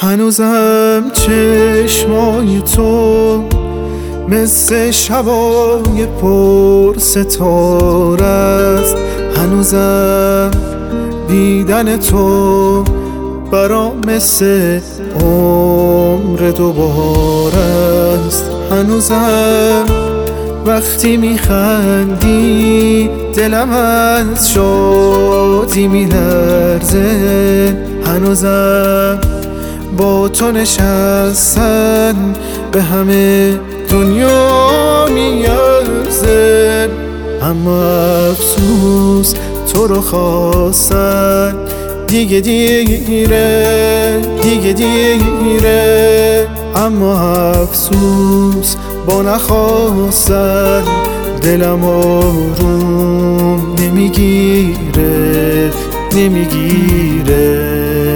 هنوزم چشمای تو مثل شبای پر ستاره است. هنوزم دیدن تو برام مثل عمر دوباره است. هنوزم وقتی میخندی دلم از شادی میلرزه. هنوزم با تو نشستن به همه دنیا میارزه. اما افسوس تو رو خواستن دیگه دیره، دیگه دیره. اما افسوس با نخواستن دلم آروم نمیگیره، نمیگیره.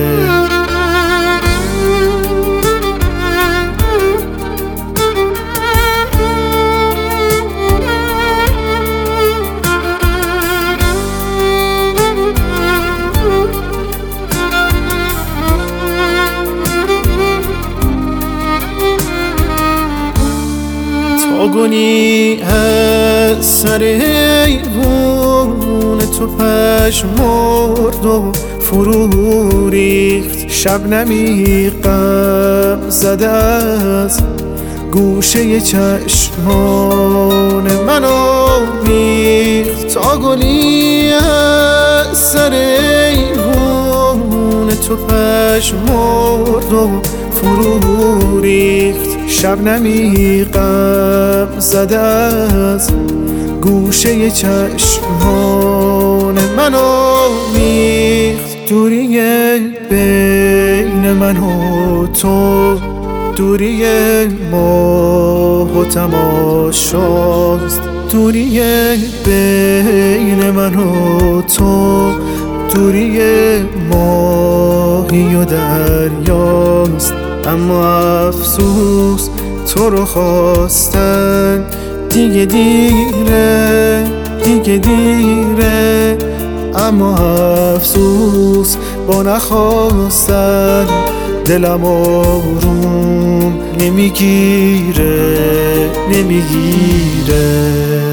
گونی از سر ایوون تو پژمرد و فرو ریخت. شبنمی غم زده از گوشه چشمان منو میخت. تا گلی از سر ایوون تو پژمرد و فرو ریخت. شبنمی غم زده از گوشه چشمان منو میخت. دوری بین من و تو دوری ماه و تماشاست. دوری بین من و تو دوری ماهی و دریاست. اما افسوس تو رو خواستن دیگه دیره، دیگه دیره. اما افسوس با نخواستن دلم آروم نمیگیره، نمیگیره.